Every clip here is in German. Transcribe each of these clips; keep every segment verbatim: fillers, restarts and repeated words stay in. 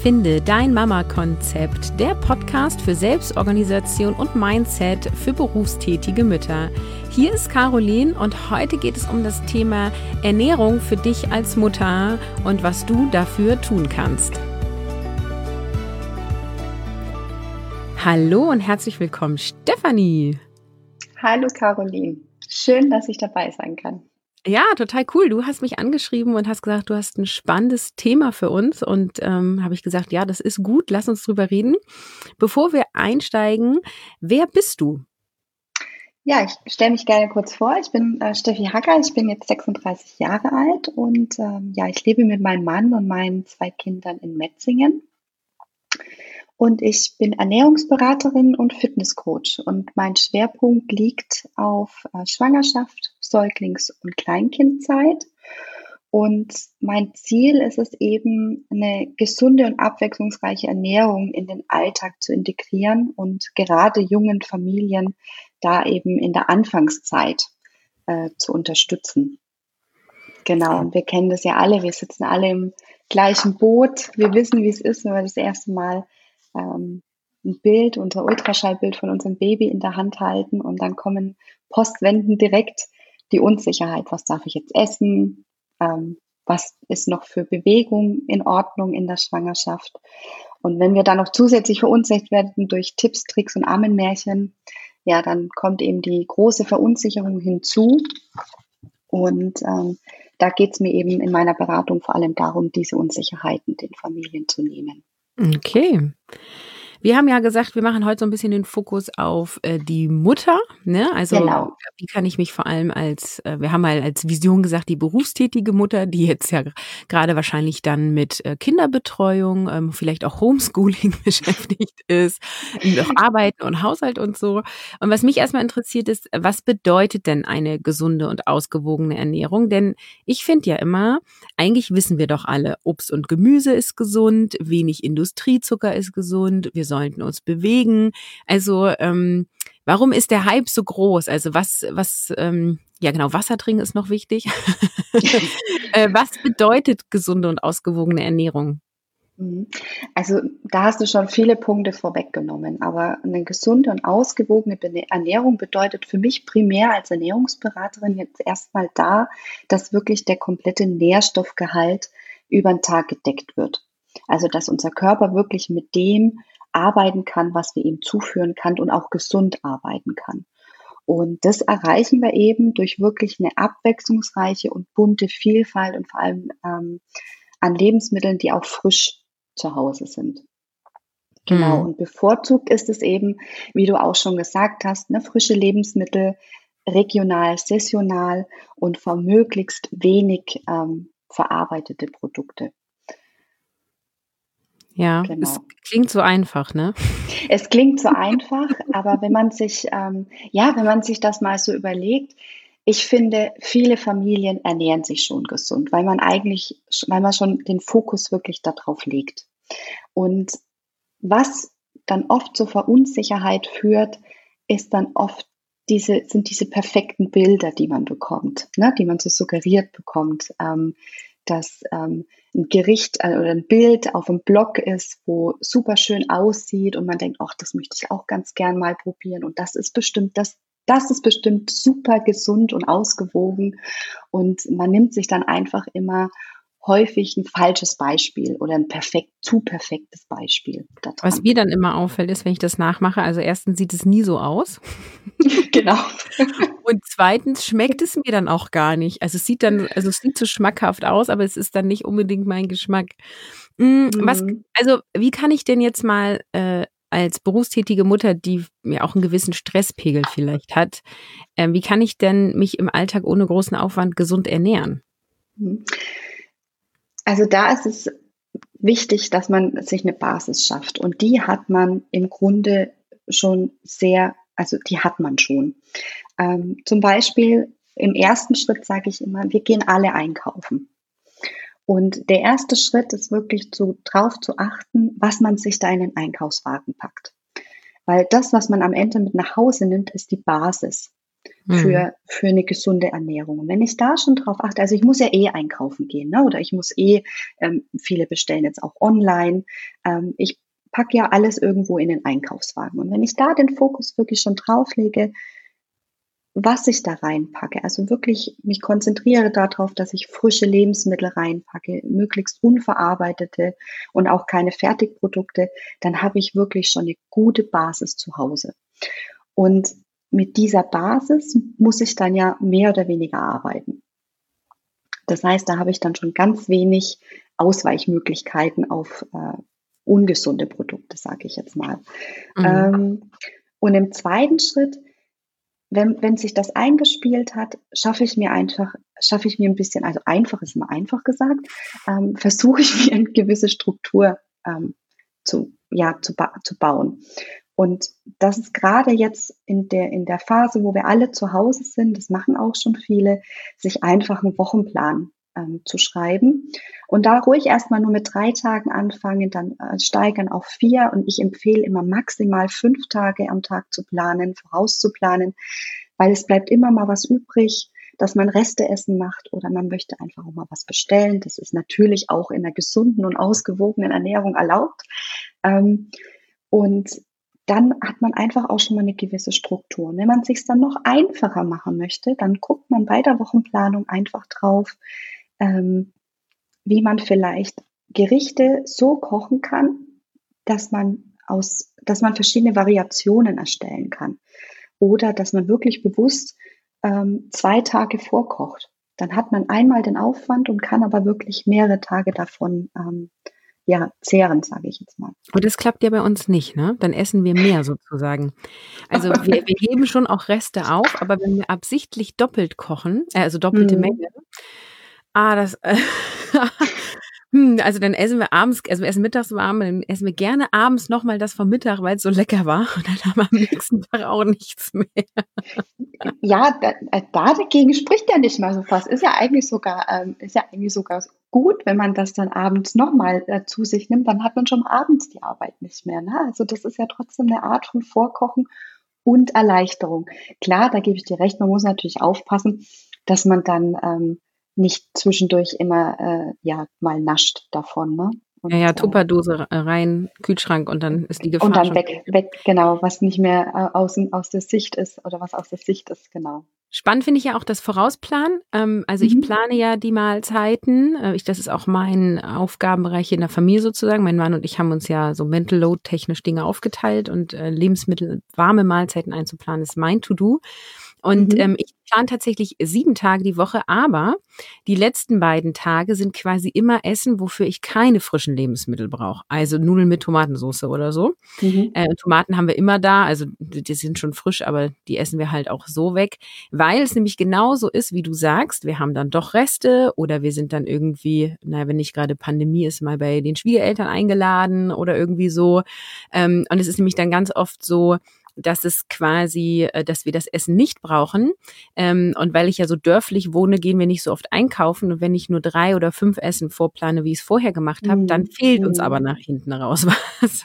Finde dein Mama-Konzept, der Podcast für Selbstorganisation und Mindset für berufstätige Mütter. Hier ist Caroline und heute geht es um das Thema Ernährung für dich als Mutter und was du dafür tun kannst. Hallo und herzlich willkommen, Stefanie. Hallo Caroline, schön, dass ich dabei sein kann. Ja, total cool. Du hast mich angeschrieben und hast gesagt, du hast ein spannendes Thema für uns und ähm, habe ich gesagt, ja, das ist gut, lass uns drüber reden. Bevor wir einsteigen, wer bist du? Ja, ich stelle mich gerne kurz vor. Ich bin äh, Steffi Hacker, ich bin jetzt sechsunddreißig Jahre alt und ähm, ja, ich lebe mit meinem Mann und meinen zwei Kindern in Metzingen. Und ich bin Ernährungsberaterin und Fitnesscoach und mein Schwerpunkt liegt auf äh, Schwangerschaft, Säuglings- und Kleinkindzeit. Und mein Ziel ist es eben, eine gesunde und abwechslungsreiche Ernährung in den Alltag zu integrieren und gerade jungen Familien da eben in der Anfangszeit äh, zu unterstützen. Genau, und wir kennen das ja alle, wir sitzen alle im gleichen Boot. Wir wissen, wie es ist, wenn wir das erste Mal ähm, ein Bild, unser Ultraschallbild von unserem Baby in der Hand halten und dann kommen postwendend direkt die Unsicherheit. Was darf ich jetzt essen? Ähm, was ist noch für Bewegung in Ordnung in der Schwangerschaft? Und wenn wir dann noch zusätzlich verunsichert werden durch Tipps, Tricks und Ammenmärchen, ja, dann kommt eben die große Verunsicherung hinzu. Und ähm, da geht es mir eben in meiner Beratung vor allem darum, diese Unsicherheiten den Familien zu nehmen. Okay. Wir haben ja gesagt, wir machen heute so ein bisschen den Fokus auf äh, die Mutter, ne? Also Genau. wie kann ich mich vor allem als, äh, wir haben mal als Vision gesagt, die berufstätige Mutter, die jetzt ja gerade wahrscheinlich dann mit äh, Kinderbetreuung, ähm, vielleicht auch Homeschooling beschäftigt ist, noch Arbeiten und Haushalt und so. Und was mich erstmal interessiert ist, was bedeutet denn eine gesunde und ausgewogene Ernährung? Denn ich finde ja immer, eigentlich wissen wir doch alle, Obst und Gemüse ist gesund, wenig Industriezucker ist gesund, wir sollten uns bewegen. Also ähm, warum ist der Hype so groß? Also was, was, ähm, ja genau, Wasser trinken ist noch wichtig. äh, was bedeutet gesunde und ausgewogene Ernährung? Also da hast du schon viele Punkte vorweggenommen, aber eine gesunde und ausgewogene Ernährung bedeutet für mich primär als Ernährungsberaterin jetzt erstmal da, dass wirklich der komplette Nährstoffgehalt über den Tag gedeckt wird. Also dass unser Körper wirklich mit dem arbeiten kann, was wir ihm zuführen kann und auch gesund arbeiten kann. Und das erreichen wir eben durch wirklich eine abwechslungsreiche und bunte Vielfalt und vor allem ähm, an Lebensmitteln, die auch frisch zu Hause sind. Genau, Mhm. und bevorzugt ist es eben, wie du auch schon gesagt hast, ne, frische Lebensmittel, regional, saisonal und vor möglichst wenig ähm, verarbeitete Produkte. Ja, Genau. es klingt so einfach, ne? Es klingt so einfach, aber wenn man sich, ähm, ja, wenn man sich das mal so überlegt, ich finde, viele Familien ernähren sich schon gesund, weil man eigentlich, weil man schon den Fokus wirklich darauf legt. Und was dann oft zur Verunsicherheit führt, ist dann oft diese, sind diese perfekten Bilder, die man bekommt, ne, die man so suggeriert bekommt, ähm, dass ähm, ein Gericht äh, oder ein Bild auf dem Blog ist, wo super schön aussieht und man denkt, ach, das möchte ich auch ganz gern mal probieren und das ist bestimmt, das, das ist bestimmt super gesund und ausgewogen und man nimmt sich dann einfach immer häufig ein falsches Beispiel oder ein perfekt, zu perfektes Beispiel da Was dran. mir dann immer auffällt, ist, wenn ich das nachmache, also erstens sieht es nie so aus. Genau. Und zweitens schmeckt es mir dann auch gar nicht. Also es sieht dann, also es sieht so schmackhaft aus, aber es ist dann nicht unbedingt mein Geschmack. Hm, was, Mhm. also wie kann ich denn jetzt mal äh, als berufstätige Mutter, die mir auch einen gewissen Stresspegel vielleicht hat, äh, wie kann ich denn mich im Alltag ohne großen Aufwand gesund ernähren? Mhm. Also da ist es wichtig, dass man sich eine Basis schafft und die hat man im Grunde schon sehr, also die hat man schon. Ähm, zum Beispiel im ersten Schritt sage ich immer, wir gehen alle einkaufen. Und der erste Schritt ist wirklich so drauf zu achten, was man sich da in den Einkaufswagen packt. Weil das, was man am Ende mit nach Hause nimmt, ist die Basis. Mhm. für, für eine gesunde Ernährung. Und wenn ich da schon drauf achte, also ich muss ja eh einkaufen gehen, ne? Oder ich muss eh, ähm, viele bestellen jetzt auch online. Ähm, ich packe ja alles irgendwo in den Einkaufswagen. Und wenn ich da den Fokus wirklich schon drauf lege, was ich da reinpacke, also wirklich mich konzentriere darauf, dass ich frische Lebensmittel reinpacke, möglichst unverarbeitete und auch keine Fertigprodukte, dann habe ich wirklich schon eine gute Basis zu Hause. Und mit dieser Basis muss ich dann ja mehr oder weniger arbeiten. Das heißt, da habe ich dann schon ganz wenig Ausweichmöglichkeiten auf äh, ungesunde Produkte, sage ich jetzt mal. Mhm. Ähm, und im zweiten Schritt, wenn, wenn sich das eingespielt hat, schaffe ich mir einfach, schaffe ich mir ein bisschen, also einfach ist immer einfach gesagt, ähm, versuche ich mir eine gewisse Struktur ähm, zu, ja, zu, ba zu bauen. Und das ist gerade jetzt in der, in der Phase, wo wir alle zu Hause sind, das machen auch schon viele, sich einfach einen Wochenplan ähm, zu schreiben. Und da ruhig erstmal nur mit drei Tagen anfangen, dann äh, steigern auf vier. Und ich empfehle immer maximal fünf Tage am Tag zu planen, vorauszuplanen, weil es bleibt immer mal was übrig, dass man Resteessen macht oder man möchte einfach auch mal was bestellen. Das ist natürlich auch in einer gesunden und ausgewogenen Ernährung erlaubt. Ähm, und dann hat man einfach auch schon mal eine gewisse Struktur. Und wenn man es sich dann noch einfacher machen möchte, dann guckt man bei der Wochenplanung einfach drauf, ähm, wie man vielleicht Gerichte so kochen kann, dass man aus, dass man verschiedene Variationen erstellen kann. Oder dass man wirklich bewusst ähm, zwei Tage vorkocht. Dann hat man einmal den Aufwand und kann aber wirklich mehrere Tage davon ähm, ja, zehren, sage ich jetzt mal. Und das klappt ja bei uns nicht, ne? Dann essen wir mehr sozusagen. Also, wir wir heben schon auch Reste auf, aber wenn wir absichtlich doppelt kochen, äh, also doppelte Mhm. Menge, ah, das äh, hm, also dann essen wir abends also wir essen mittags warm, dann essen wir gerne abends noch mal das vom Mittag, weil's so lecker war und dann haben wir am nächsten Tag auch nichts mehr. Ja, da, äh, da dagegen spricht ja nicht mal so was. Ist ja eigentlich sogar, ähm, ist ja eigentlich sogar gut, wenn man das dann abends nochmal äh, zu sich nimmt, dann hat man schon abends die Arbeit nicht mehr. Ne? Also das ist ja trotzdem eine Art von Vorkochen und Erleichterung. Klar, da gebe ich dir recht, man muss natürlich aufpassen, dass man dann ähm, nicht zwischendurch immer äh, ja mal nascht davon. Ne? Ja, Und ja, äh, Tupperdose äh, rein, Kühlschrank und dann ist die und Gefahr dann schon weg, weg, genau, was nicht mehr äh, aus, aus der Sicht ist oder was aus der Sicht ist, genau. spannend finde ich ja auch das Vorausplanen. Ähm, also ich Mhm. plane ja die Mahlzeiten. Äh, ich, das ist auch mein Aufgabenbereich in der Familie sozusagen. Mein Mann und ich haben uns ja so Mental Load technisch Dinge aufgeteilt und äh, Lebensmittel, warme Mahlzeiten einzuplanen ist mein To-Do. Und Mhm. ähm, ich plane tatsächlich sieben Tage die Woche, aber die letzten beiden Tage sind quasi immer Essen, wofür ich keine frischen Lebensmittel brauche. Also Nudeln mit Tomatensauce oder so. Mhm. Äh, Tomaten haben wir immer da, also die die sind schon frisch, aber die essen wir halt auch so weg, weil es nämlich genauso ist, wie du sagst. Wir haben dann doch Reste oder wir sind dann irgendwie, naja, wenn nicht gerade Pandemie ist, mal bei den Schwiegereltern eingeladen oder irgendwie so. Ähm, und es ist nämlich dann ganz oft so, dass es quasi, äh, dass wir das Essen nicht brauchen. Ähm, und weil ich ja so dörflich wohne, gehen wir nicht so oft einkaufen. Und wenn ich nur drei oder fünf Essen vorplane, wie ich es vorher gemacht habe, dann Mhm. fehlt uns aber Mhm. nach hinten raus was.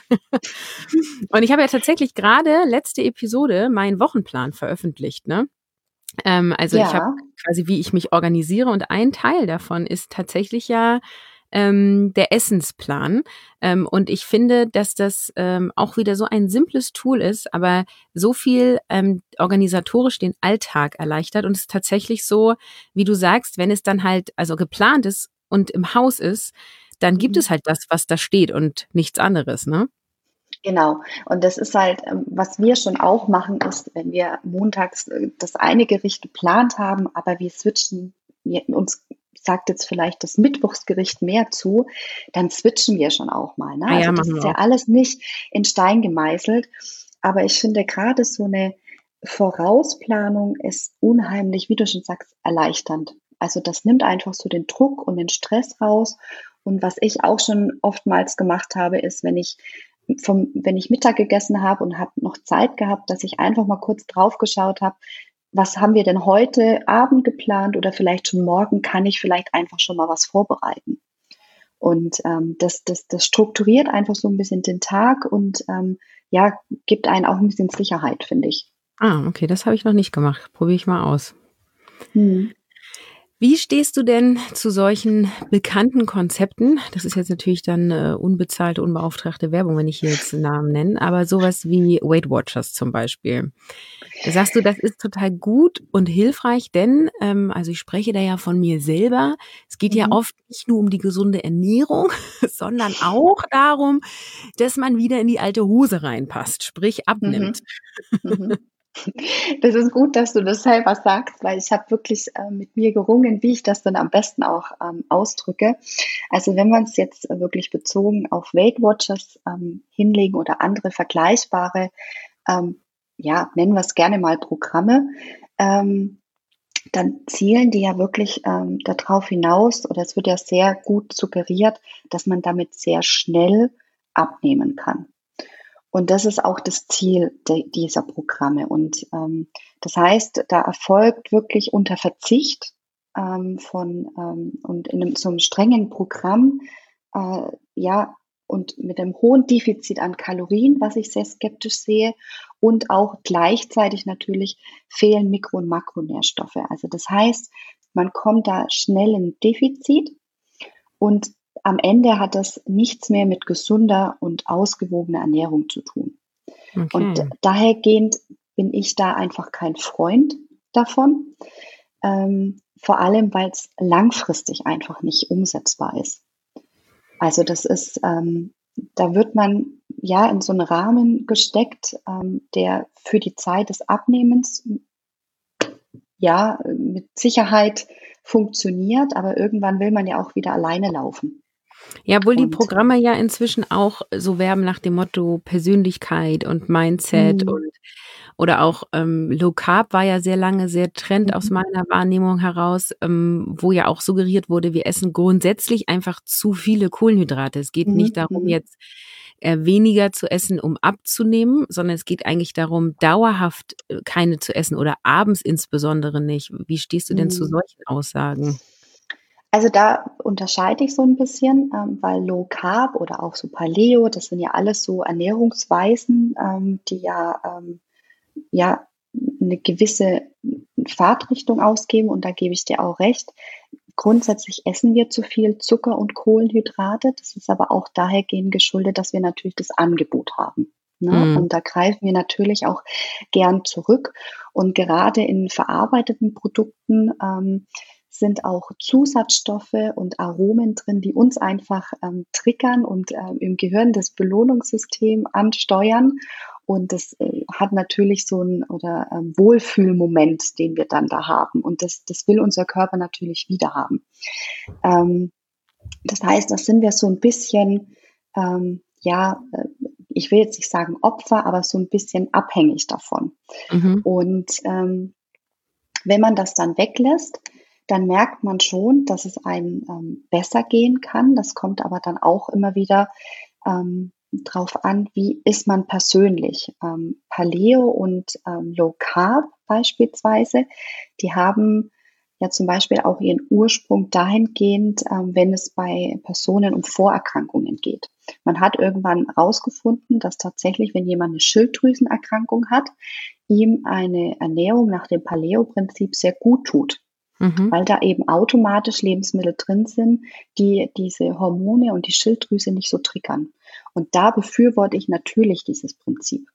Und ich habe ja tatsächlich gerade letzte Episode meinen Wochenplan veröffentlicht, ne? Ähm, also ich habe Ja. quasi, wie ich mich organisiere und ein Teil davon ist tatsächlich ja ähm, der Essensplan. Ähm, und ich finde, dass das ähm, auch wieder so ein simples Tool ist, aber so viel ähm, organisatorisch den Alltag erleichtert. Und es ist tatsächlich so, wie du sagst, wenn es dann halt also geplant ist und im Haus ist, dann gibt es Mhm. halt das, was da steht und nichts anderes, ne? Genau. Und das ist halt, ähm, was wir schon auch machen, ist, wenn wir montags äh, das eine Gericht geplant haben, aber wir switchen, wir, uns sagt jetzt vielleicht das Mittwochsgericht mehr zu, dann switchen wir schon auch mal. Ne? Ah Also ja, das machen ist wir ja auch. alles nicht in Stein gemeißelt. Aber ich finde gerade so eine Vorausplanung ist unheimlich, wie du schon sagst, erleichternd. Also das nimmt einfach so den Druck und den Stress raus. Und was ich auch schon oftmals gemacht habe, ist, wenn ich vom, wenn ich Mittag gegessen habe und habe noch Zeit gehabt, dass ich einfach mal kurz drauf geschaut habe, was haben wir denn heute Abend geplant oder vielleicht schon morgen, kann ich vielleicht einfach schon mal was vorbereiten. Und ähm, das, das, das strukturiert einfach so ein bisschen den Tag und ähm, ja, gibt einen auch ein bisschen Sicherheit, finde ich. Ah, okay, das habe ich noch nicht gemacht. Probiere ich mal aus. Mhm. Wie stehst du denn zu solchen bekannten Konzepten? Das ist jetzt natürlich dann, äh, unbezahlte, unbeauftragte Werbung, wenn ich hier jetzt Namen nenne, aber sowas wie Weight Watchers zum Beispiel. Sagst du, das ist total gut und hilfreich, denn, ähm also, ich spreche da ja von mir selber. Es geht ja Mhm. oft nicht nur um die gesunde Ernährung, sondern auch darum, dass man wieder in die alte Hose reinpasst, sprich abnimmt. Mhm. Mhm. Das ist gut, dass du das selber sagst, weil ich habe wirklich, äh, mit mir gerungen, wie ich das dann am besten auch, ähm, ausdrücke. Also, wenn man's jetzt äh, wirklich bezogen auf Weight Watchers, ähm, hinlegen oder andere vergleichbare, ähm, ja, nennen wir's gerne mal Programme, ähm, dann zielen die ja wirklich, ähm, da drauf hinaus oder es wird ja sehr gut suggeriert, dass man damit sehr schnell abnehmen kann. Und das ist auch das Ziel de dieser Programme. Und, ähm, das heißt, da erfolgt wirklich unter Verzicht, ähm, von, ähm und in 'nem so 'nem strengen Programm, äh, ja, und mit einem hohen Defizit an Kalorien, was ich sehr skeptisch sehe, und auch gleichzeitig natürlich fehlen Mikro und Makronährstoffe. Also, das heißt, man kommt da schnell in Defizit und am Ende hat das nichts mehr mit gesunder und ausgewogener Ernährung zu tun. Und Okay. dahergehend bin ich da einfach kein Freund davon, ähm, vor allem, weil's langfristig einfach nicht umsetzbar ist. Also, das ist, ähm da wird man, ja, in so 'n Rahmen gesteckt, ähm, der für die Zeit des Abnehmens, ja, mit Sicherheit funktioniert, aber irgendwann will man ja auch wieder alleine laufen. Ja, obwohl die Und Programme ja inzwischen auch so werben nach dem Motto Persönlichkeit und Mindset und Mhm. oder auch, ähm, Low Carb war ja sehr lange sehr Trend aus Mhm. meiner Wahrnehmung heraus, ähm, wo ja auch suggeriert wurde, wir essen grundsätzlich einfach zu viele Kohlenhydrate. Es geht nicht Mhm, darum, mhm. jetzt, äh, weniger zu essen, um abzunehmen, sondern es geht eigentlich darum, dauerhaft, äh, keine zu essen oder abends insbesondere nicht. Wie stehst du denn zu Mhm. solchen Aussagen? Also, da unterscheide ich so 'n bisschen, ähm, weil Low Carb oder auch so Paleo, das sind ja alles so Ernährungsweisen, ähm, die ja, ähm, ja, 'ne gewisse Fahrtrichtung ausgeben und da gebe ich dir auch recht. Grundsätzlich essen wir zu viel Zucker und Kohlenhydrate. Das ist aber auch dahergehend geschuldet, dass wir natürlich das Angebot haben, ne? Mhm. Und da greifen wir natürlich auch gern zurück. Und gerade in verarbeiteten Produkten, ähm, sind auch Zusatzstoffe und Aromen drin, die uns einfach, ähm, triggern und, ähm, im Gehirn das Belohnungssystem ansteuern. Und das, äh, hat natürlich so 'n oder, ähm, Wohlfühlmoment, den wir dann da haben. Und das das will unser Körper natürlich wiederhaben. Ähm, das heißt, da sind wir so 'n bisschen, ähm, ja, äh, ich will jetzt nicht sagen Opfer, aber so 'n bisschen abhängig davon. Mhm. Und, ähm, wenn man das dann weglässt, dann merkt man schon, dass es einem, ähm, besser gehen kann. Das kommt aber dann auch immer wieder, ähm, drauf an, wie ist man persönlich. Ähm, Paleo und, ähm, Low Carb beispielsweise, die haben ja zum Beispiel auch ihren Ursprung dahingehend, ähm, wenn es bei Personen um Vorerkrankungen geht. Man hat irgendwann rausgefunden, dass tatsächlich, wenn jemand 'ne Schilddrüsenerkrankung hat, ihm eine Ernährung nach dem Paleo-Prinzip sehr gut tut, Mhm. weil da eben automatisch Lebensmittel drin sind, die diese Hormone und die Schilddrüse nicht so triggern. Und da befürworte ich natürlich dieses Prinzip.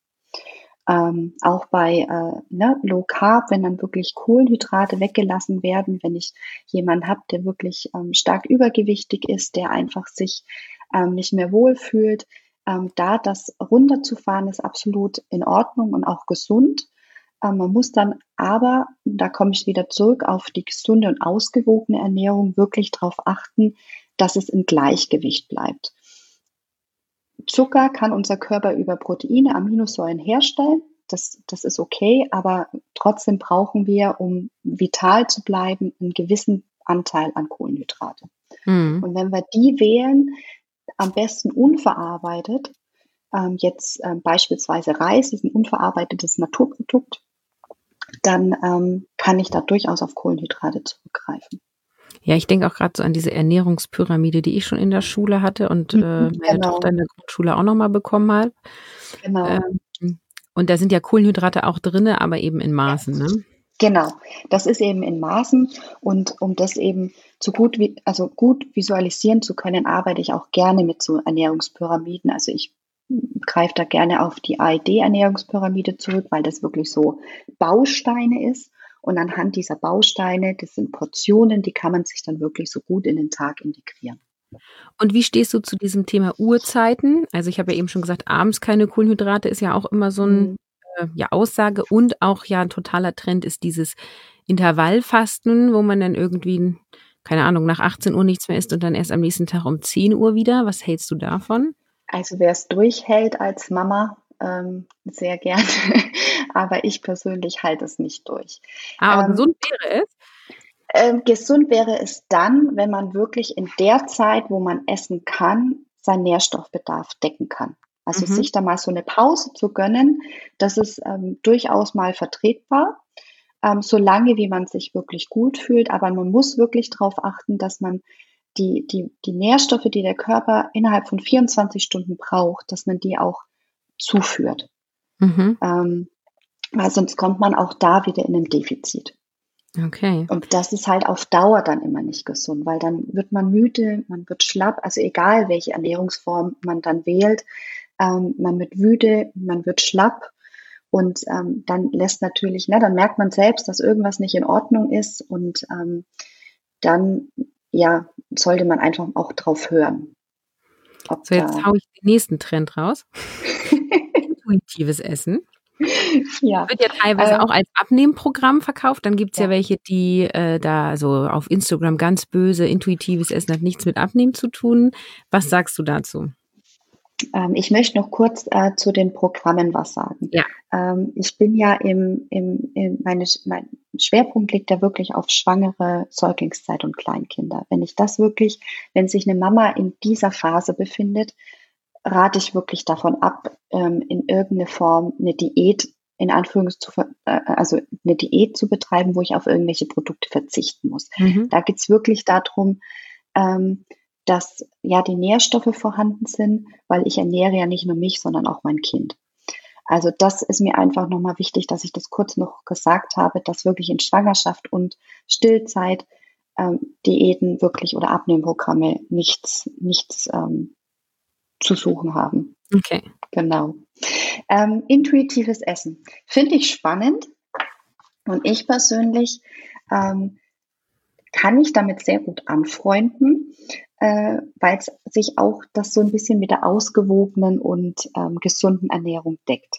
Ähm, auch bei, äh, ne, Low Carb, wenn dann wirklich Kohlenhydrate weggelassen werden, wenn ich jemanden habe, der wirklich, ähm, stark übergewichtig ist, der einfach sich, ähm, nicht mehr wohlfühlt, ähm, da das runterzufahren, ist absolut in Ordnung und auch gesund. Ähm, man muss dann aber, da komme ich wieder zurück auf die gesunde und ausgewogene Ernährung, wirklich drauf achten, dass es im Gleichgewicht bleibt. Zucker kann unser Körper über Proteine, Aminosäuren herstellen. Das das ist okay, aber trotzdem brauchen wir, um vital zu bleiben, 'n gewissen Anteil an Kohlenhydrate. Mhm. Und wenn wir die wählen, am besten unverarbeitet, ähm, jetzt, ähm, beispielsweise Reis ist 'n unverarbeitetes Naturprodukt, dann, ähm, kann ich da durchaus auf Kohlenhydrate zurückgreifen. Ja, ich denke auch grad so an diese Ernährungspyramide, die ich schon in der Schule hatte und, Mhm, äh, meine Tochter genau. in der Grundschule auch noch mal bekommen hat. Genau. Ähm Und da sind ja Kohlenhydrate auch drinne, aber eben in Maßen, ne? Genau, das ist eben in Maßen und um das eben zu gut, vi- also gut visualisieren zu können, arbeite ich auch gerne mit so Ernährungspyramiden. Also ich mm, greife da gerne auf die A E D-Ernährungspyramide zurück, weil das wirklich so Bausteine ist. Und anhand dieser Bausteine, das sind Portionen, die kann man sich dann wirklich so gut in den Tag integrieren. Und wie stehst du zu diesem Thema Uhrzeiten? Also ich habe ja eben schon gesagt, abends keine Kohlenhydrate ist ja auch immer so ein Mhm. äh, ja, Aussage und auch ja ein totaler Trend ist dieses Intervallfasten, wo man dann irgendwie, keine Ahnung, nach achtzehn Uhr nichts mehr isst und dann erst am nächsten Tag um zehn Uhr wieder. Was hältst du davon? Also wer es durchhält als Mama, ähm, sehr gerne. Aber ich persönlich halte es nicht durch. Aber Ähm, gesund wäre es. Ähm, gesund wäre es dann, wenn man wirklich in der Zeit, wo man essen kann, seinen Nährstoffbedarf decken kann. Also Mhm. sich da mal so eine Pause zu gönnen, das ist ähm, durchaus mal vertretbar, ähm, solange wie man sich wirklich gut fühlt. Aber man muss wirklich darauf achten, dass man die, die, die Nährstoffe, die der Körper innerhalb von vierundzwanzig Stunden braucht, dass man die auch zuführt. Mhm. Ähm, weil sonst kommt man auch da wieder in ein Defizit. Okay. Und das ist halt auf Dauer dann immer nicht gesund, weil dann wird man müde, man wird schlapp, also egal welche Ernährungsform man dann wählt, ähm, man wird müde, man wird schlapp und ähm, dann lässt natürlich, ne, dann merkt man selbst, dass irgendwas nicht in Ordnung ist und ähm, dann, ja, sollte man einfach auch drauf hören, ob So, jetzt da, haue ich den nächsten Trend raus. Intuitives Essen. ja, Wird ja teilweise ähm, auch als Abnehmprogramm verkauft. Dann gibt's ja ja. welche, die äh, da so auf Instagram ganz böse, intuitives Essen hat nichts mit Abnehmen zu tun. Was sagst du dazu? Ähm, ich möchte noch kurz äh, zu den Programmen was sagen. Ja. Ähm, ich bin ja im, im, im meine, mein Schwerpunkt liegt ja wirklich auf Schwangere, Säuglingszeit und Kleinkinder. Wenn ich das wirklich, wenn sich eine Mama in dieser Phase befindet, rate ich wirklich davon ab, ähm, in irgendeine Form eine Diät in Anführungszeichen, äh, also eine Diät zu betreiben, wo ich auf irgendwelche Produkte verzichten muss. Mhm. Da geht's wirklich darum, ähm, dass ja die Nährstoffe vorhanden sind, weil ich ernähre ja nicht nur mich, sondern auch mein Kind. Also das ist mir einfach nochmal wichtig, dass ich das kurz noch gesagt habe, dass wirklich in Schwangerschaft und Stillzeit ähm, Diäten wirklich oder Abnehmprogramme nichts, nichts ähm, zu suchen haben. Okay. Genau. Ähm, intuitives Essen finde ich spannend und ich persönlich ähm, kann ich damit sehr gut anfreunden, äh, weil es sich auch das so ein bisschen mit der ausgewogenen und ähm, gesunden Ernährung deckt.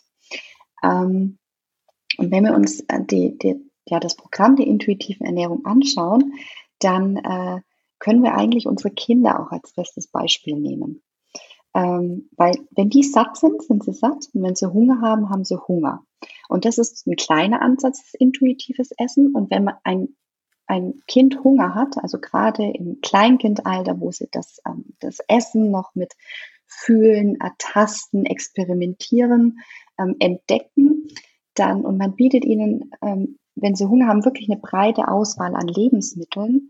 Ähm, und wenn wir uns äh, die, die, ja, das Programm der intuitiven Ernährung anschauen, dann äh, können wir eigentlich unsere Kinder auch als bestes Beispiel nehmen. Ähm, weil wenn die satt sind, sind sie satt und wenn sie Hunger haben, haben sie Hunger. Und das ist ein kleiner Ansatz, intuitives Essen. Und wenn man ein, ein Kind Hunger hat, also gerade im Kleinkindalter, wo sie das, ähm, das Essen noch mit fühlen, ertasten, experimentieren, ähm, entdecken, dann, und man bietet ihnen, ähm, wenn sie Hunger haben, wirklich eine breite Auswahl an Lebensmitteln,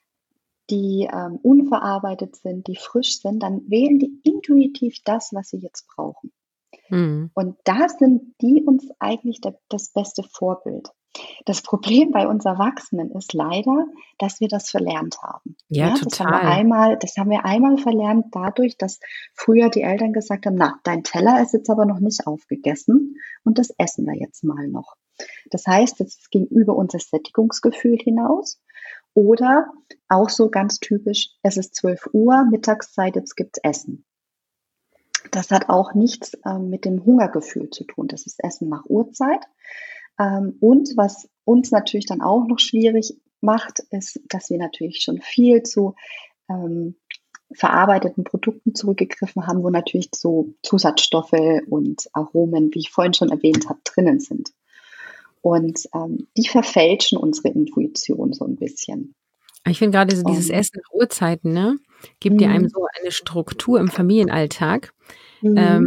die ähm, unverarbeitet sind, die frisch sind, dann wählen die intuitiv das, was sie jetzt brauchen. Mhm. Und da sind die uns eigentlich der, das beste Vorbild. Das Problem bei uns Erwachsenen ist leider, dass wir das verlernt haben. Ja, Ja, das haben wir total. einmal, das haben wir einmal verlernt dadurch, dass früher die Eltern gesagt haben, na, dein Teller ist jetzt aber noch nicht aufgegessen und das essen wir jetzt mal noch. Das heißt, es ging über unser Sättigungsgefühl hinaus. Oder auch so ganz typisch, es ist zwölf Uhr, Mittagszeit, jetzt gibt's Essen. Das hat auch nichts ähm, mit dem Hungergefühl zu tun. Das ist Essen nach Uhrzeit. Ähm, und was uns natürlich dann auch noch schwierig macht, ist, dass wir natürlich schon viel zu ähm, verarbeiteten Produkten zurückgegriffen haben, wo natürlich so Zusatzstoffe und Aromen, wie ich vorhin schon erwähnt habe, drinnen sind. Und ähm, die verfälschen unsere Intuition so ein bisschen. Ich finde gerade so dieses Und, Essen nach Uhrzeiten, ne, gibt ja einem mm, so eine Struktur im Familienalltag. mm, Ähm,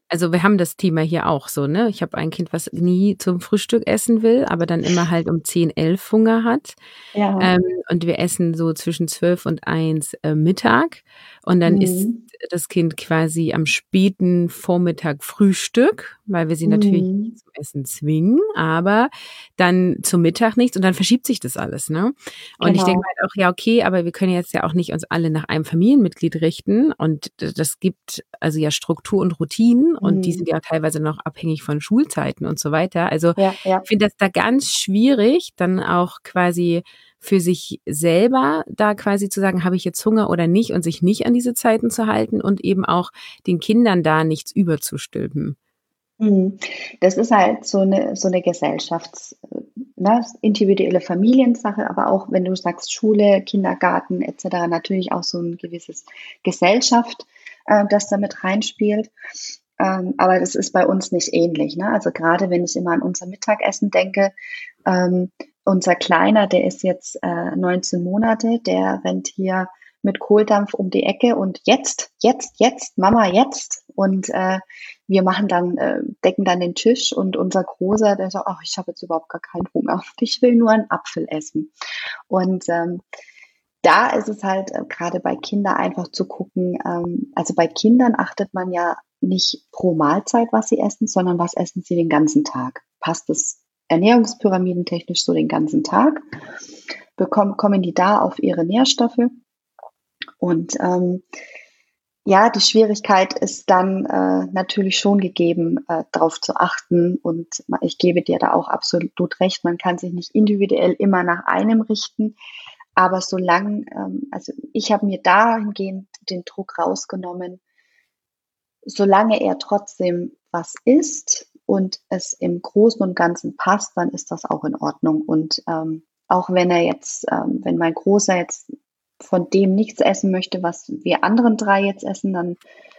Also wir haben das Thema hier auch so, ne? Ich habe ein Kind, was nie zum Frühstück essen will, aber dann immer halt um zehn, elf Hunger hat. Ja. Ähm, und wir essen so zwischen zwölf und eins äh, Mittag. Und dann isst Mhm. das Kind quasi am späten Vormittag Frühstück, weil wir sie natürlich nicht Mhm. zum Essen zwingen, aber dann zum Mittag nichts und dann verschiebt sich das alles, ne? Und ich denke Genau. halt auch, ja, okay, aber wir können jetzt ja auch nicht uns alle nach einem Familienmitglied richten und d das gibt also ja Struktur und Routinen und die sind Mhm. ja teilweise noch abhängig von Schulzeiten und so weiter. Also, Ja, ja. ich finde das da ganz schwierig, dann auch quasi für sich selber da quasi zu sagen: „Habe ich jetzt Hunger oder nicht?“ und sich nicht an diese Zeiten zu halten und eben auch den Kindern da nichts überzustülpen. Mhm. Das ist halt so 'ne so 'ne Gesellschafts äh, ne, individuelle Familiensache, aber auch wenn du sagst Schule, Kindergarten et cetera, natürlich auch so 'n gewisses Gesellschaft, äh, das da mit reinspielt. Ähm, aber das ist bei uns nicht ähnlich, ne? Also, grade wenn ich immer an unser Mittagessen denke, ähm, unser Kleiner, der ist jetzt, äh, neunzehn Monate, der rennt hier mit Kohldampf um die Ecke und jetzt, jetzt, jetzt, Mama, jetzt. Und, äh, wir machen dann äh, decken dann den Tisch und unser Großer, der sagt: „Ach, ich habe jetzt überhaupt gar keinen Hunger. Ich will nur 'n Apfel essen.“ Und, ähm, da ist es halt, äh, grade bei Kindern einfach zu gucken ähm, also, bei Kindern achtet man ja nicht pro Mahlzeit, was sie essen, sondern was essen sie den ganzen Tag? Passt es ernährungspyramidentechnisch so den ganzen Tag? Bekommen kommen die da auf ihre Nährstoffe? Und, ähm, ja, die Schwierigkeit ist dann, äh, natürlich schon gegeben, äh, drauf zu achten und ma ich gebe dir da auch absolut recht, man kann sich nicht individuell immer nach einem richten, aber solang ähm, also, ich habe mir dahingehend den Druck rausgenommen solange er trotzdem was isst und es im Großen und Ganzen passt, dann ist das auch in Ordnung. Und, ähm, auch wenn er jetzt ähm, wenn mein Großer jetzt von dem nichts essen möchte, was wir anderen drei jetzt essen, dann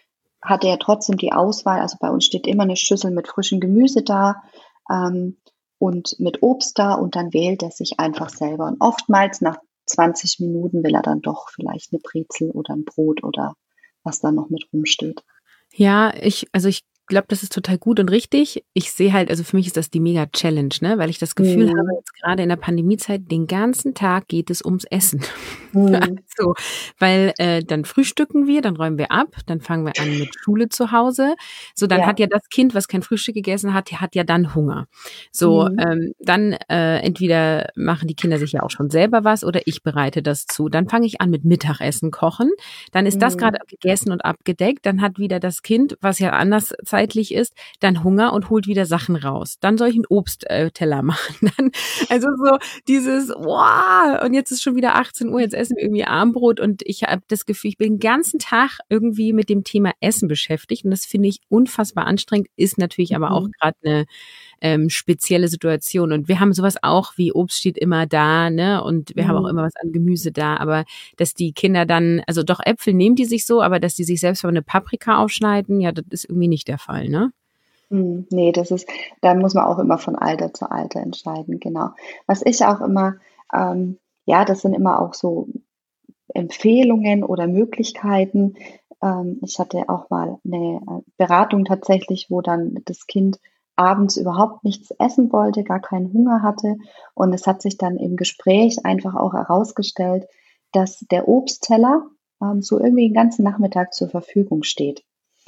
hat er trotzdem die Auswahl. Also, bei uns steht immer 'ne Schüssel mit frischem Gemüse da, ähm, und mit Obst da und dann wählt er sich einfach selber. Und oftmals nach zwanzig Minuten will er dann doch vielleicht 'ne Brezel oder 'n Brot oder was da noch mit rumsteht. Ja, ich also, ich glaube, das ist total gut und richtig. Ich sehe halt also, für mich ist das die Mega-Challenge, ne, weil ich das Gefühl habe, Mhm. jetzt grade in der Pandemiezeit, den ganzen Tag geht es ums Essen. Mhm. Also, weil, äh, dann frühstücken wir, dann räumen wir ab, dann fangen wir an mit Schule zu Hause. So, dann hat Ja. ja das Kind, was kein Frühstück gegessen hat hat ja dann Hunger. So, Mhm. ähm, dann, äh, entweder machen die Kinder sich ja auch schon selber was oder ich bereite das zu. Dann fange ich an mit Mittagessen kochen. Dann ist das grade Mhm. gegessen und abgedeckt. Dann hat wieder das Kind, was ja anders zeitlich ist, dann Hunger und holt wieder Sachen raus. Dann soll ich 'n Obst äh, Teller machen. Dann also, so dieses: „Boah, und jetzt ist schon wieder achtzehn Uhr, jetzt essen wir irgendwie Abendbrot.“ Und ich habe das Gefühl, ich bin 'n ganzen Tag irgendwie mit dem Thema Essen beschäftigt und das finde ich unfassbar anstrengend, ist natürlich aber auch Mhm. grad 'ne, ähm, spezielle Situation. Und wir haben so was auch wie Obst steht immer da, ne, und wir haben auch Mhm. immer was an Gemüse da, aber dass die Kinder dann also, doch Äpfel nehmen die sich so, aber dass die sich selbst mal 'ne Paprika aufschneiden, ja, das ist irgendwie nicht der Fall, ne? Mhm, ne, das ist da muss man auch immer von Alter zu Alter entscheiden, genau. Was ich auch immer ähm, ja, das sind immer auch so Empfehlungen oder Möglichkeiten. Ähm, ich hatte auch mal 'ne, äh, Beratung tatsächlich, wo dann das Kind abends überhaupt nichts essen wollte, gar keinen Hunger hatte. Und es hat sich dann im Gespräch einfach auch herausgestellt, dass der Obstteller, ähm, so irgendwie 'n ganzen Nachmittag zur Verfügung steht.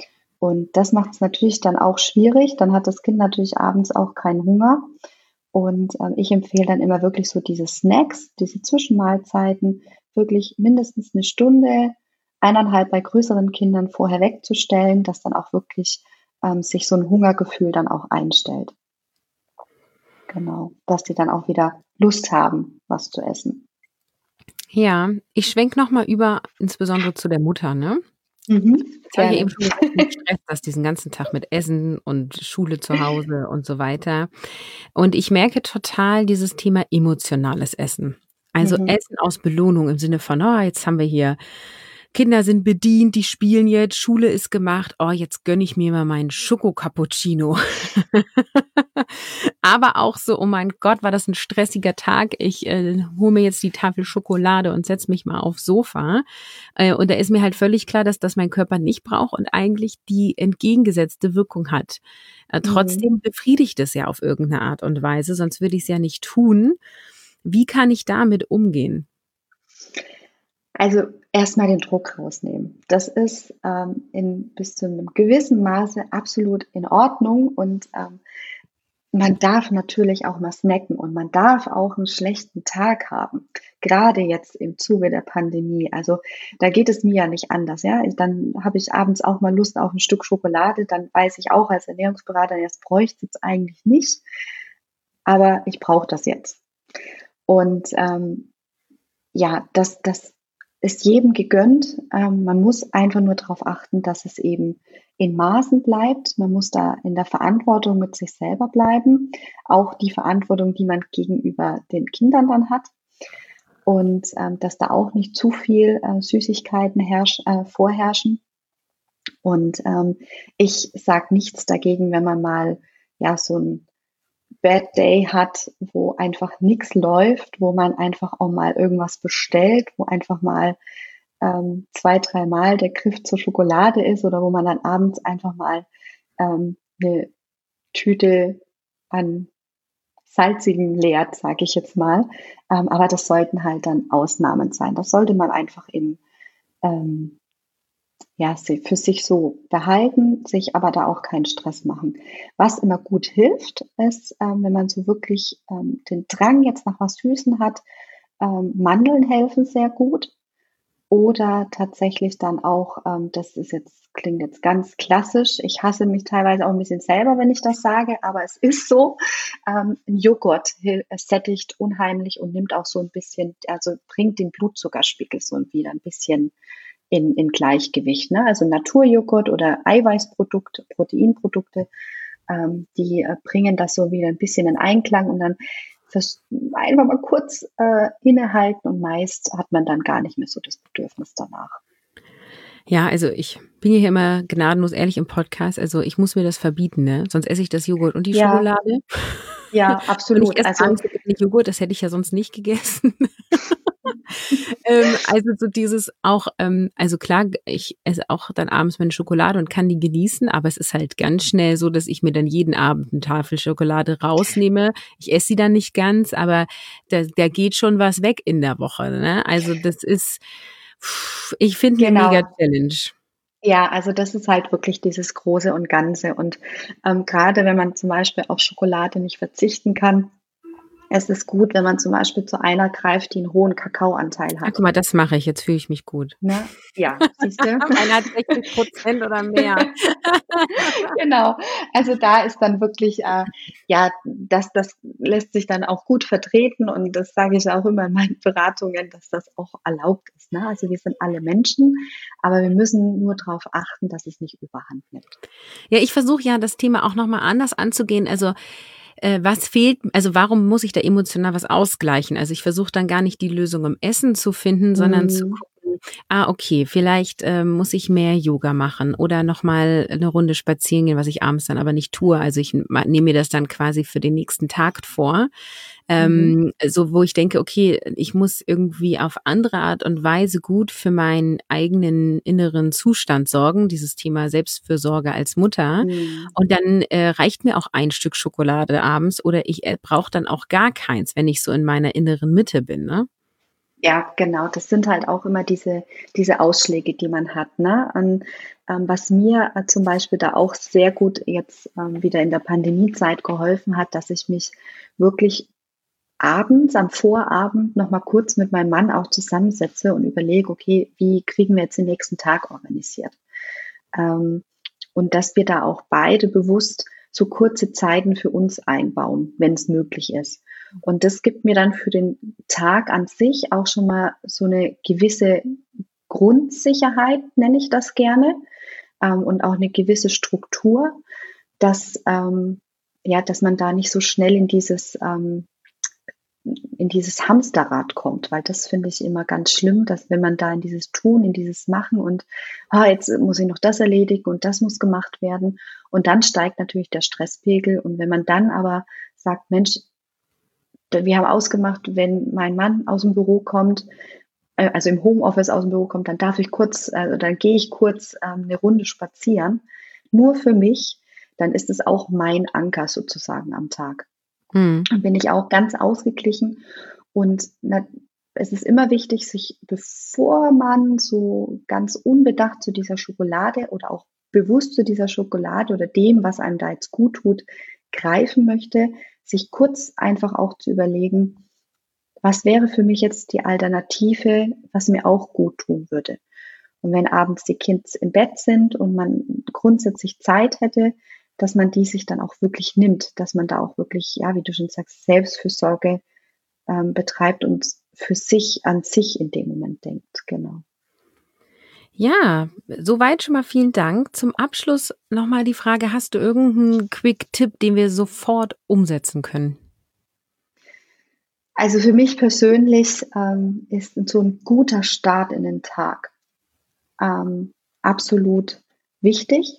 Und das macht's natürlich dann auch schwierig. Dann hat das Kind natürlich abends auch keinen Hunger. Und, ähm, ich empfehle dann immer wirklich so diese Snacks, diese Zwischenmahlzeiten wirklich mindestens 'ne Stunde, eineinhalb bei größeren Kindern vorher wegzustellen, dass dann auch wirklich, ähm, sich so 'n Hungergefühl dann auch einstellt. Genau, dass die dann auch wieder Lust haben, was zu essen. Ja, ich schwenke noch mal über, insbesondere zu der Mutter, ne? Mhm, Jetzt habe ich ja eben gerne. schon gesagt, mich stresst das diesen ganzen Tag mit Essen und Schule zu Hause und so weiter. Und ich merke total dieses Thema emotionales Essen. Also, Mhm. Essen aus Belohnung im Sinne von: „Oh, jetzt haben wir hier Kinder sind bedient, die spielen jetzt, Schule ist gemacht. Oh, jetzt gönne ich mir mal meinen Schoko-Cappuccino. Aber auch so, oh mein Gott, war das ein stressiger Tag. Ich äh, hole mir jetzt die Tafel Schokolade und setze mich mal aufs Sofa. Äh, und da ist mir halt völlig klar, dass das mein Körper nicht braucht und eigentlich die entgegengesetzte Wirkung hat. Äh, Mhm. trotzdem befriedigt es ja auf irgendeine Art und Weise, sonst würde ich es ja nicht tun. Wie kann ich damit umgehen? Also erstmal den Druck rausnehmen. Das ist ähm, in bis zu einem gewissen Maße absolut in Ordnung und ähm, man darf natürlich auch mal snacken und man darf auch einen schlechten Tag haben, gerade jetzt im Zuge der Pandemie. Also, da geht es mir ja nicht anders, ja? Ich dann habe ich abends auch mal Lust auf ein Stück Schokolade, dann weiß ich auch als Ernährungsberaterin, das bräuchte ich jetzt eigentlich nicht, aber ich brauche das jetzt. Und, ähm, ja, das das ist jedem gegönnt. Ähm, man muss einfach nur darauf achten, dass es eben in Maßen bleibt. Man muss da in der Verantwortung mit sich selber bleiben, auch die Verantwortung, die man gegenüber den Kindern dann hat. Und ähm, dass da auch nicht zu viel äh, Süßigkeiten herrsch, äh, vorherrschen. Und ähm, ich sage nichts dagegen, wenn man mal ja so ein Bad Day hat, wo einfach nichts läuft, wo man einfach auch mal irgendwas bestellt, wo einfach mal ähm, zwei, dreimal der Griff zur Schokolade ist oder wo man dann abends einfach mal ähm, eine Tüte an salzigen leert, sage ich jetzt mal. Ähm, aber das sollten halt dann Ausnahmen sein. Das sollte man einfach in ähm, ja, für sich so behalten, sich aber da auch keinen Stress machen. Was immer gut hilft, ist, ähm, wenn man so wirklich ähm, den Drang jetzt nach was Süßen hat, ähm, Mandeln helfen sehr gut. Oder tatsächlich dann auch, ähm, das ist jetzt, klingt jetzt ganz klassisch. Ich hasse mich teilweise auch ein bisschen selber, wenn ich das sage, aber es ist so. Ähm, ein Joghurt hil- sättigt unheimlich und nimmt auch so ein bisschen, also bringt den Blutzuckerspiegel so wieder ein bisschen in, in Gleichgewicht. Ne? Also Naturjoghurt oder Eiweißprodukte, Proteinprodukte, ähm, die äh, bringen das so wieder ein bisschen in Einklang und dann fürs, einfach mal kurz äh, innehalten und meist hat man dann gar nicht mehr so das Bedürfnis danach. Ja, also ich bin hier immer gnadenlos ehrlich im Podcast. Also ich muss mir das verbieten, ne? Sonst esse ich das Joghurt und die Ja, Schokolade. ja, Und ich absolut. esse gar Also nicht so gerne Joghurt, das hätte ich ja sonst nicht gegessen. ähm, also so dieses auch, ähm, also klar, ich esse auch dann abends meine Schokolade und kann die genießen, aber es ist halt ganz schnell so, dass ich mir dann jeden Abend eine Tafel Schokolade rausnehme. Ich esse sie dann nicht ganz, aber da, da geht schon was weg in der Woche, ne? Also das ist, pff, ich finde, eine mega genau. Challenge. Ja, also das ist halt wirklich dieses Große und Ganze. Und ähm, gerade wenn man zum Beispiel auf Schokolade nicht verzichten kann, es ist gut, wenn man zum Beispiel zu einer greift, die einen hohen Kakaoanteil Ah, hat. guck mal, das mache ich. Jetzt fühle ich mich gut. Ne? Ja, siehst du? Meiner hat sechzig Prozent oder mehr. Genau. Also da ist dann wirklich, äh, ja, das, das lässt sich dann auch gut vertreten und das sage ich auch immer in meinen Beratungen, dass das auch erlaubt ist. Ne? Also wir sind alle Menschen, aber wir müssen nur darauf achten, dass es nicht überhand nimmt. Ja, ich versuche ja, das Thema auch nochmal anders anzugehen. Also äh, was fehlt, also warum muss ich da emotional was ausgleichen? Also ich versuche dann gar nicht die Lösung im Essen zu finden, sondern zu Mhm. gucken, ah, okay, vielleicht ähm, muss ich mehr Yoga machen oder nochmal eine Runde spazieren gehen, was ich abends dann aber nicht tue. Also ich ma- nehme mir das dann quasi für den nächsten Tag vor. Mhm. Ähm, so, wo ich denke, okay, ich muss irgendwie auf andere Art und Weise gut für meinen eigenen inneren Zustand sorgen, dieses Thema Selbstfürsorge als Mutter. Mhm. Und dann äh, reicht mir auch ein Stück Schokolade abends oder ich äh, brauche dann auch gar keins, wenn ich so in meiner inneren Mitte bin, ne? Ja, genau. Das sind halt auch immer diese, diese Ausschläge, die man hat. Ne? Und, ähm, was mir äh, zum Beispiel da auch sehr gut jetzt ähm, wieder in der Pandemiezeit geholfen hat, dass ich mich wirklich abends, am Vorabend noch mal kurz mit meinem Mann auch zusammensetze und überlege, okay, wie kriegen wir jetzt den nächsten Tag organisiert? Ähm, und dass wir da auch beide bewusst so kurze Zeiten für uns einbauen, wenn es möglich ist. Und das gibt mir dann für den Tag an sich auch schon mal so eine gewisse Grundsicherheit, nenne ich das gerne, ähm, und auch eine gewisse Struktur, dass, ähm, ja, dass man da nicht so schnell in dieses, ähm, in dieses Hamsterrad kommt, weil das finde ich immer ganz schlimm, dass wenn man da in dieses Tun, in dieses Machen und ah, jetzt muss ich noch das erledigen und das muss gemacht werden und dann steigt natürlich der Stresspegel und wenn man dann aber sagt, Mensch, wir haben ausgemacht, wenn mein Mann aus dem Büro kommt, äh, also im Homeoffice aus dem Büro kommt, dann darf ich kurz, also dann gehe ich kurz ähm, eine Runde spazieren, nur für mich, dann ist es auch mein Anker sozusagen am Tag. Hm. Dann bin ich auch ganz ausgeglichen und na, es ist immer wichtig, sich, bevor man so ganz unbedacht zu dieser Schokolade oder auch bewusst zu dieser Schokolade oder dem, was einem da jetzt gut tut, greifen möchte, sich kurz einfach auch zu überlegen, was wäre für mich jetzt die Alternative, was mir auch gut tun würde. Und wenn abends die Kids im Bett sind und man grundsätzlich Zeit hätte, dass man die sich dann auch wirklich nimmt, dass man da auch wirklich, ja, wie du schon sagst, Selbstfürsorge ähm, betreibt und für sich an sich in dem Moment denkt. Genau. Ja, soweit schon mal vielen Dank. Zum Abschluss nochmal die Frage, hast du irgendeinen Quick-Tipp, den wir sofort umsetzen können? Also für mich persönlich ähm, ist so ein guter Start in den Tag ähm, absolut wichtig.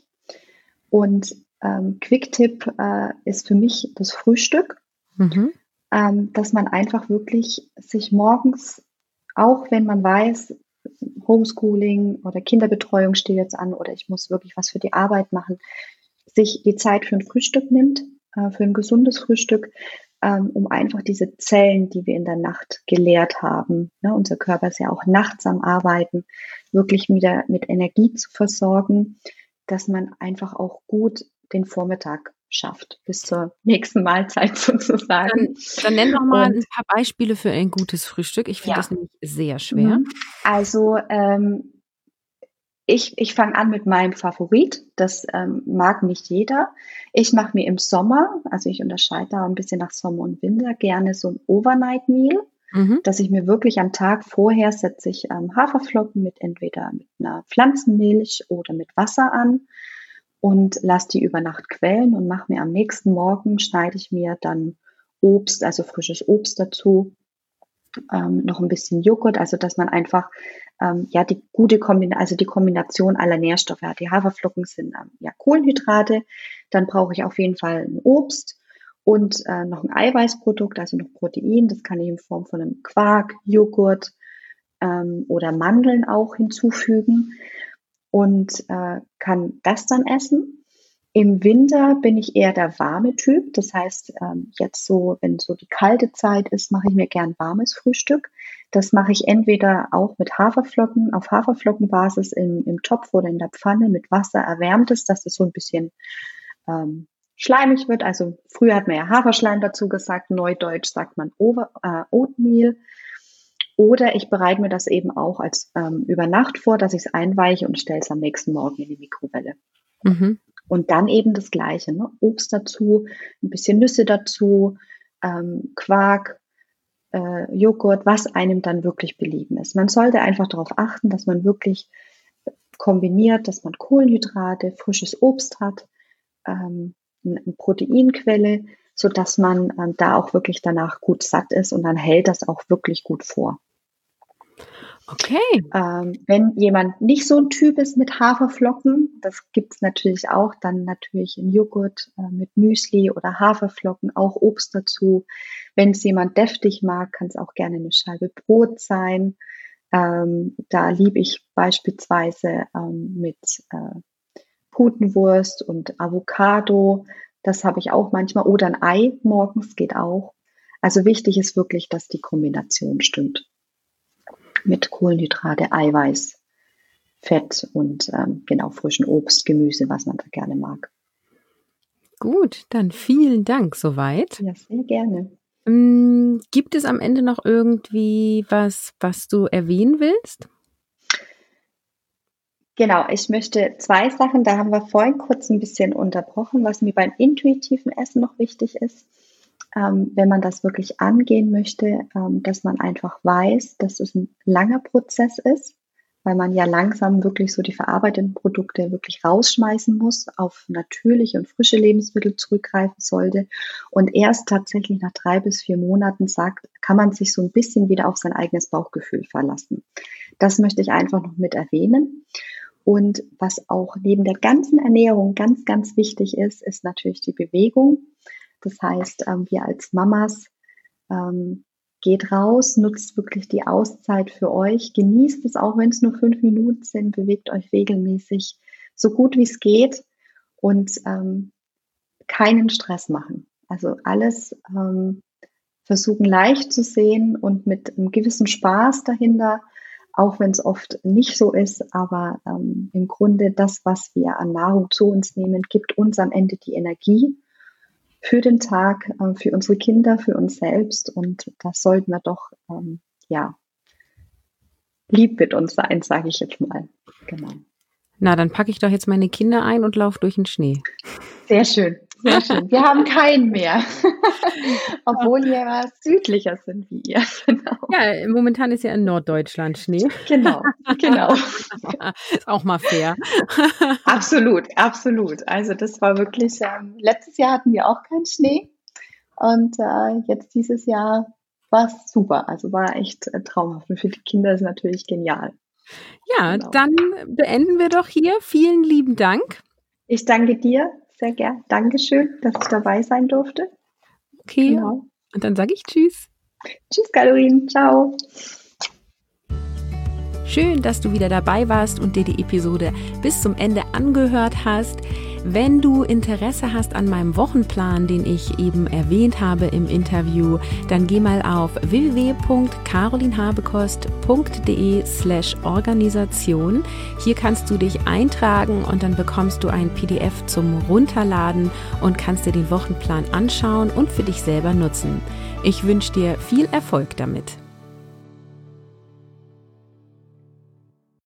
Und ähm, Quick-Tipp äh, ist für mich das Frühstück, Mhm. ähm, dass man einfach wirklich sich morgens, auch wenn man weiß, Homeschooling oder Kinderbetreuung steht jetzt an oder ich muss wirklich was für die Arbeit machen, sich die Zeit für ein Frühstück nimmt, äh, für ein gesundes Frühstück, ähm, um einfach diese Zellen, die wir in der Nacht geleert haben, ne, unser Körper ist ja auch nachts am Arbeiten, wirklich wieder mit Energie zu versorgen, dass man einfach auch gut den Vormittag schafft, bis zur nächsten Mahlzeit sozusagen. Dann, dann nenn doch mal Und ein paar Beispiele für ein gutes Frühstück. Ich finde ja, das nämlich sehr schwer. mhm. also ähm, ich, ich fange an mit meinem Favorit. Das ähm, mag nicht jeder. Ich mache mir im Sommer, also ich unterscheide da ein bisschen nach Sommer und Winter, gerne so ein Overnight Meal, Mhm. dass ich mir wirklich am Tag vorher setze ich ähm, Haferflocken mit entweder mit einer Pflanzenmilch oder mit Wasser an und lasse die über Nacht quellen und mache mir am nächsten Morgen, schneide ich mir dann Obst, also frisches Obst dazu, ähm, noch ein bisschen Joghurt, also dass man einfach ähm, ja die gute Kombination, also die Kombination aller Nährstoffe hat. Die Haferflocken sind ähm, ja Kohlenhydrate, dann brauche ich auf jeden Fall ein Obst und äh, noch ein Eiweißprodukt, also noch Protein. Das kann ich in Form von einem Quark, Joghurt ähm, oder Mandeln auch hinzufügen und äh, kann das dann essen. Im Winter bin ich eher der warme Typ. Das heißt, ähm, jetzt so, wenn so die kalte Zeit ist, mache ich mir gern warmes Frühstück. Das mache ich entweder auch mit Haferflocken, auf Haferflockenbasis im, im Topf oder in der Pfanne mit Wasser erwärmt ist, dass es so ein bisschen ähm, schleimig wird. Also früher hat man ja Haferschleim dazu gesagt, neudeutsch sagt man Over, äh, Oatmeal. Oder ich bereite mir das eben auch als ähm, über Nacht vor, dass ich es einweiche und stelle es am nächsten Morgen in die Mikrowelle. Mhm. Und dann eben das Gleiche, ne? Obst dazu, ein bisschen Nüsse dazu, ähm, Quark, äh, Joghurt, was einem dann wirklich belieben ist. Man sollte einfach darauf achten, dass man wirklich kombiniert, dass man Kohlenhydrate, frisches Obst hat, ähm, eine Proteinquelle, so dass man ähm, da auch wirklich danach gut satt ist und dann hält das auch wirklich gut vor. Okay. Ähm, wenn jemand nicht so ein Typ ist mit Haferflocken, das gibt's natürlich auch, dann natürlich in Joghurt äh, mit Müsli oder Haferflocken, auch Obst dazu. Wenn es jemand deftig mag, kann es auch gerne eine Scheibe Brot sein. Ähm, da liebe ich beispielsweise ähm, mit äh, Putenwurst und Avocado. Das habe ich auch manchmal. Oder ein Ei morgens geht auch. Also wichtig ist wirklich, dass die Kombination stimmt mit Kohlenhydrate, Eiweiß, Fett und ähm, genau frischen Obst, Gemüse, was man da gerne mag. Gut, dann vielen Dank soweit. Ja, sehr gerne. Hm, gibt es am Ende noch irgendwie was, was du erwähnen willst? Genau, ich möchte zwei Sachen, da haben wir vorhin kurz ein bisschen unterbrochen, was mir beim intuitiven Essen noch wichtig ist, ähm, wenn man das wirklich angehen möchte, ähm, dass man einfach weiß, dass es ein langer Prozess ist. weil man ja langsam wirklich so die verarbeiteten Produkte wirklich rausschmeißen muss, auf natürliche und frische Lebensmittel zurückgreifen sollte. Und erst tatsächlich nach drei bis vier Monaten sagt, kann man sich so ein bisschen wieder auf sein eigenes Bauchgefühl verlassen. Das möchte ich einfach noch mit erwähnen. Und was auch neben der ganzen Ernährung ganz, ganz wichtig ist, ist natürlich die Bewegung. Das heißt, wir als Mamas, ähm, geht raus, nutzt wirklich die Auszeit für euch, genießt es auch, wenn es nur fünf Minuten sind, bewegt euch regelmäßig, so gut wie es geht und ähm, keinen Stress machen. Also alles ähm, versuchen leicht zu sehen und mit einem gewissen Spaß dahinter, auch wenn es oft nicht so ist, aber ähm, im Grunde das, was wir an Nahrung zu uns nehmen, gibt uns am Ende die Energie für den Tag, äh, für unsere Kinder, für uns selbst, und das sollten wir doch, ähm, ja, lieb mit uns sein, sage ich jetzt mal. Genau. Na, dann packe ich doch jetzt meine Kinder ein und laufe durch den Schnee. Sehr schön, sehr schön. Wir haben keinen mehr, obwohl wir was südlicher sind wie ihr. Genau. Ja, momentan ist ja in Norddeutschland Schnee. Genau, genau. Ist auch mal fair. Absolut, absolut. Also das war wirklich, ähm, letztes Jahr hatten wir auch keinen Schnee und äh, jetzt dieses Jahr war es super. Also war echt äh, traumhaft und für die Kinder ist es natürlich genial. Ja, Genau. Dann beenden wir doch hier. Vielen lieben Dank. Ich danke dir sehr gern. Dankeschön, dass ich dabei sein durfte. Okay, genau. Und dann sage ich Tschüss. Tschüss, Caroline. Ciao. Schön, dass du wieder dabei warst und dir die Episode bis zum Ende angehört hast. Wenn du Interesse hast an meinem Wochenplan, den ich eben erwähnt habe im Interview, dann geh mal auf w w w punkt carolinhabekost punkt d e slash Organisation. Hier kannst du dich eintragen und dann bekommst du ein P D F zum Runterladen und kannst dir den Wochenplan anschauen und für dich selber nutzen. Ich wünsche dir viel Erfolg damit.